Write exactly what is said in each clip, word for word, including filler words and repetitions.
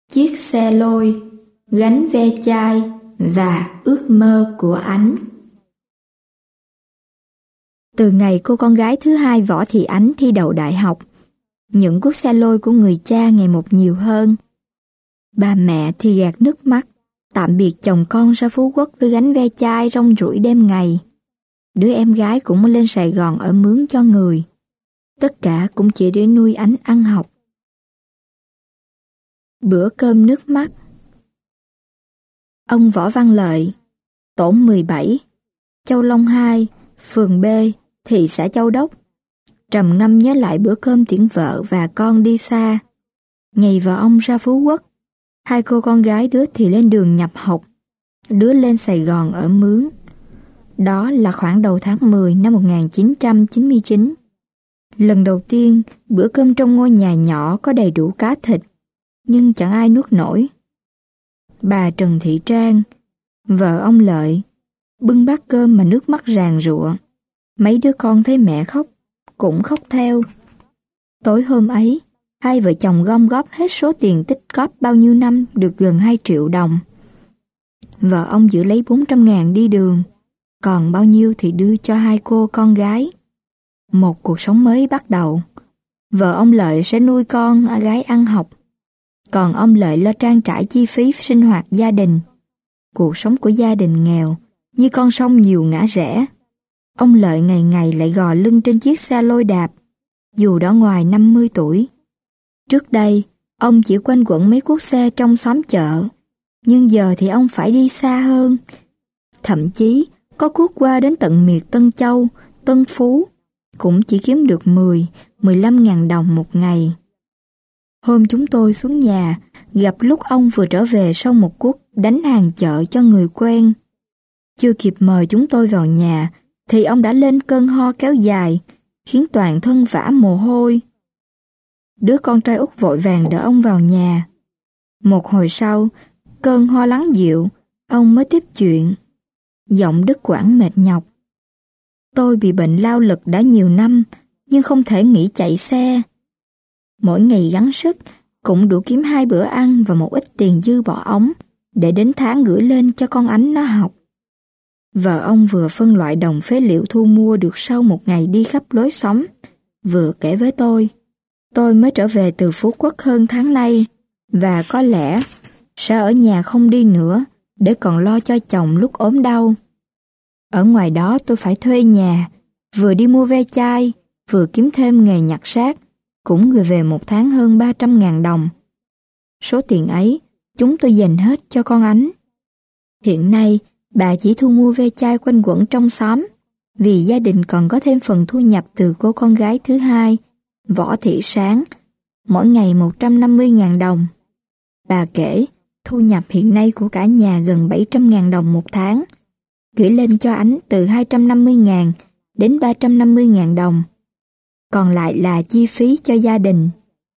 Chiếc xe lôi, gánh ve chai và ước mơ của Ánh. Từ ngày cô con gái thứ hai Võ Thị Ánh thi đậu đại học, những cuốc xe lôi của người cha ngày một nhiều hơn. Bà mẹ thì gạt nước mắt, tạm biệt chồng con ra Phú Quốc với gánh ve chai rong ruổi đêm ngày. Đứa em gái cũng lên Sài Gòn ở mướn cho người. Tất cả cũng chỉ để nuôi Ánh ăn học. Bữa cơm nước mắt. Ông Võ Văn Lợi, tổ mười bảy, Châu Long hai, phường B, thị xã Châu Đốc, trầm ngâm nhớ lại bữa cơm tiễn vợ và con đi xa. Ngày vợ ông ra Phú Quốc, hai cô con gái đứa thì lên đường nhập học, đứa lên Sài Gòn ở mướn. Đó là khoảng đầu tháng mười năm một nghìn chín trăm chín mươi chín. Lần đầu tiên, bữa cơm trong ngôi nhà nhỏ có đầy đủ cá thịt, nhưng chẳng ai nuốt nổi. Bà Trần Thị Trang, vợ ông Lợi, bưng bát cơm mà nước mắt ràn rụa. Mấy đứa con thấy mẹ khóc, cũng khóc theo. Tối hôm ấy, hai vợ chồng gom góp hết số tiền tích cóp bao nhiêu năm được gần hai triệu đồng. Vợ ông giữ lấy bốn trăm ngàn đi đường, còn bao nhiêu thì đưa cho hai cô con gái. Một cuộc sống mới bắt đầu. Vợ ông Lợi sẽ nuôi con gái ăn học, còn ông Lợi lo trang trải chi phí sinh hoạt gia đình. Cuộc sống của gia đình nghèo, như con sông nhiều ngã rẽ. Ông Lợi ngày ngày lại gò lưng trên chiếc xe lôi đạp, dù đã ngoài năm mươi tuổi. Trước đây, ông chỉ quanh quẩn mấy cuốc xe trong xóm chợ, nhưng giờ thì ông phải đi xa hơn. Thậm chí, có cuốc qua đến tận miệt Tân Châu, Tân Phú, cũng chỉ kiếm được mười, mười lăm ngàn đồng một ngày. Hôm chúng tôi xuống nhà, gặp lúc ông vừa trở về sau một cuốc đánh hàng chợ cho người quen. Chưa kịp mời chúng tôi vào nhà, thì ông đã lên cơn ho kéo dài, khiến toàn thân vã mồ hôi. Đứa con trai út vội vàng đỡ ông vào nhà. Một hồi sau, cơn ho lắng dịu, ông mới tiếp chuyện. Giọng đứt quãng mệt nhọc. Tôi bị bệnh lao lực đã nhiều năm, nhưng không thể nghỉ chạy xe. Mỗi ngày gắng sức, cũng đủ kiếm hai bữa ăn và một ít tiền dư bỏ ống, để đến tháng gửi lên cho con Ánh nó học. Vợ ông vừa phân loại đồng phế liệu thu mua được sau một ngày đi khắp lối xóm, vừa kể với tôi. Tôi mới trở về từ Phú Quốc hơn tháng nay, và có lẽ sẽ ở nhà không đi nữa, để còn lo cho chồng lúc ốm đau. Ở ngoài đó tôi phải thuê nhà, vừa đi mua ve chai, vừa kiếm thêm nghề nhặt xác, cũng gửi về một tháng hơn ba trăm ngàn đồng. Số tiền ấy, chúng tôi dành hết cho con Ánh. Hiện nay, bà chỉ thu mua ve chai quanh quẩn trong xóm, vì gia đình còn có thêm phần thu nhập từ cô con gái thứ hai, Võ Thị Sáng, mỗi ngày một trăm năm mươi ngàn đồng. Bà kể, thu nhập hiện nay của cả nhà gần bảy trăm ngàn đồng một tháng, gửi lên cho Ánh từ hai trăm năm mươi ngàn đến ba trăm năm mươi ngàn đồng. Còn lại là chi phí cho gia đình.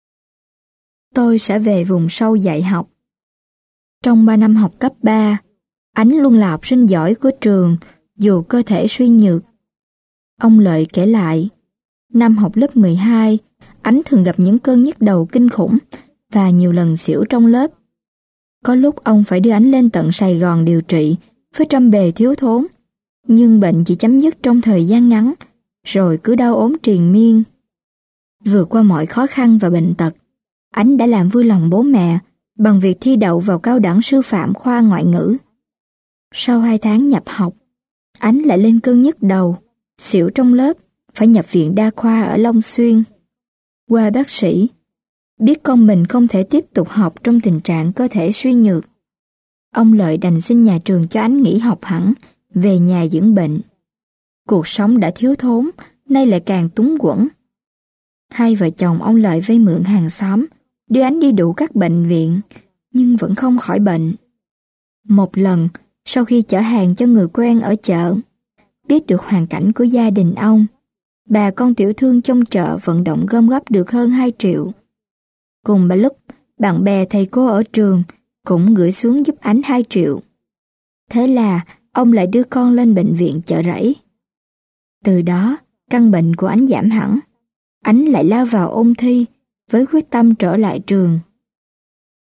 Tôi sẽ về vùng sâu dạy học. Trong ba năm học cấp ba, Ánh luôn là học sinh giỏi của trường, dù cơ thể suy nhược. Ông Lợi kể lại, năm học lớp mười hai, Ánh thường gặp những cơn nhức đầu kinh khủng và nhiều lần xỉu trong lớp. Có lúc ông phải đưa Ánh lên tận Sài Gòn điều trị với trăm bề thiếu thốn, nhưng bệnh chỉ chấm dứt trong thời gian ngắn, rồi cứ đau ốm triền miên. Vượt qua mọi khó khăn và bệnh tật, Ánh đã làm vui lòng bố mẹ bằng việc thi đậu vào cao đẳng sư phạm khoa ngoại ngữ. Sau hai tháng nhập học, Ánh lại lên cơn nhức đầu, xỉu trong lớp, phải nhập viện đa khoa ở Long Xuyên. Qua bác sĩ, biết con mình không thể tiếp tục học trong tình trạng cơ thể suy nhược. Ông Lợi đành xin nhà trường cho Ánh nghỉ học hẳn, về nhà dưỡng bệnh. Cuộc sống đã thiếu thốn, nay lại càng túng quẫn. Hai vợ chồng ông Lợi vay mượn hàng xóm, đưa Ánh đi đủ các bệnh viện, nhưng vẫn không khỏi bệnh. Một lần, sau khi chở hàng cho người quen ở chợ, biết được hoàn cảnh của gia đình ông, bà con tiểu thương trong chợ vận động gom góp được hơn hai triệu. Cùng bà lúc, bạn bè thầy cô ở trường cũng gửi xuống giúp Ánh hai triệu. Thế là ông lại đưa con lên bệnh viện Chợ Rẫy. Từ đó, căn bệnh của Ánh giảm hẳn. Ánh lại lao vào ôn thi với quyết tâm trở lại trường.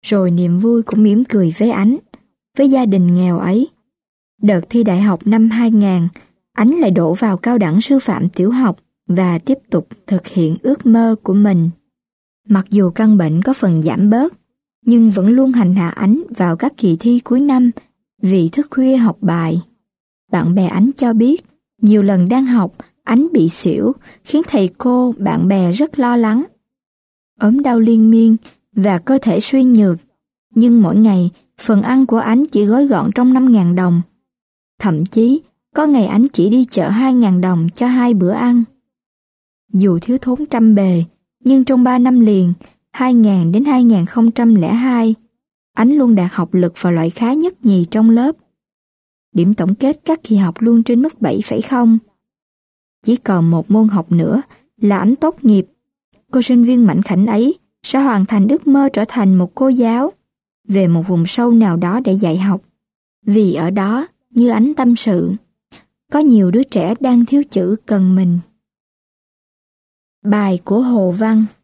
Rồi niềm vui cũng mỉm cười với Ánh, với gia đình nghèo ấy. Đợt thi đại học năm hai nghìn, Ánh lại đổ vào cao đẳng sư phạm tiểu học và tiếp tục thực hiện ước mơ của mình. Mặc dù căn bệnh có phần giảm bớt, nhưng vẫn luôn hành hạ Ánh vào các kỳ thi cuối năm vì thức khuya học bài. Bạn bè Ánh cho biết, nhiều lần đang học, Ánh bị xỉu, khiến thầy cô, bạn bè rất lo lắng. Ốm đau liên miên và cơ thể suy nhược, nhưng mỗi ngày phần ăn của Ánh chỉ gói gọn trong năm nghìn đồng. Thậm chí, có ngày Ánh chỉ đi chợ hai nghìn đồng cho hai bữa ăn. Dù thiếu thốn trăm bề, nhưng trong ba năm liền, hai nghìn đến hai nghìn không trăm lẻ hai, Ánh luôn đạt học lực và loại khá nhất nhì trong lớp. Điểm tổng kết các kỳ học luôn trên mức bảy phẩy không. Chỉ còn một môn học nữa là Ánh tốt nghiệp. Cô sinh viên mảnh khảnh ấy sẽ hoàn thành ước mơ trở thành một cô giáo về một vùng sâu nào đó để dạy học. Vì ở đó, như Ánh tâm sự, có nhiều đứa trẻ đang thiếu chữ cần mình. Bài của Hồ Văn.